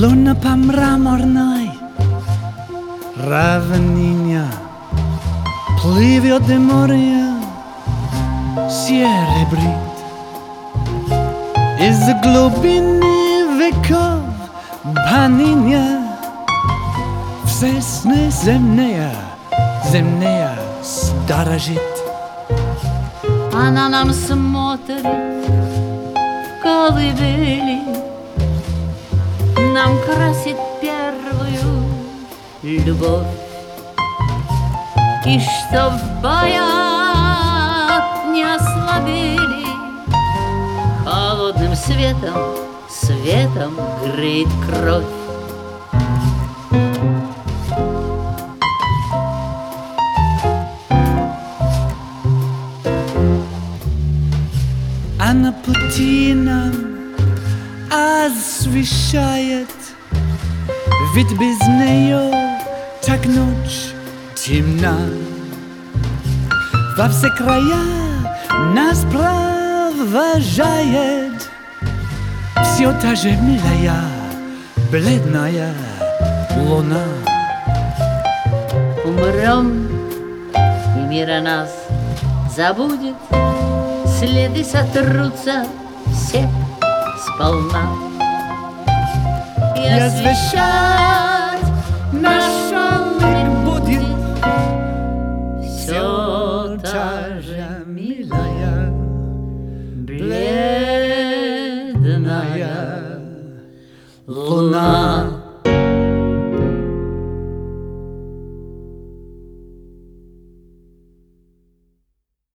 Луна по мраморной равнине плывет, и море серебрит. Из глубины веков поныне все сны земные сторожит. Она нам смотрит в колыбели, нам красит первую любовь. И чтоб в боях не ослабели, холодным светом греет кровь. А на пути нам освещает, ведь без нее так ночь темна. Во все края нас провожает все та же милая, бледная луна. Умрем, и мир о нас забудет, следы сотрутся все сполна. И освещать наш мир будет все та же милая, бледная луна.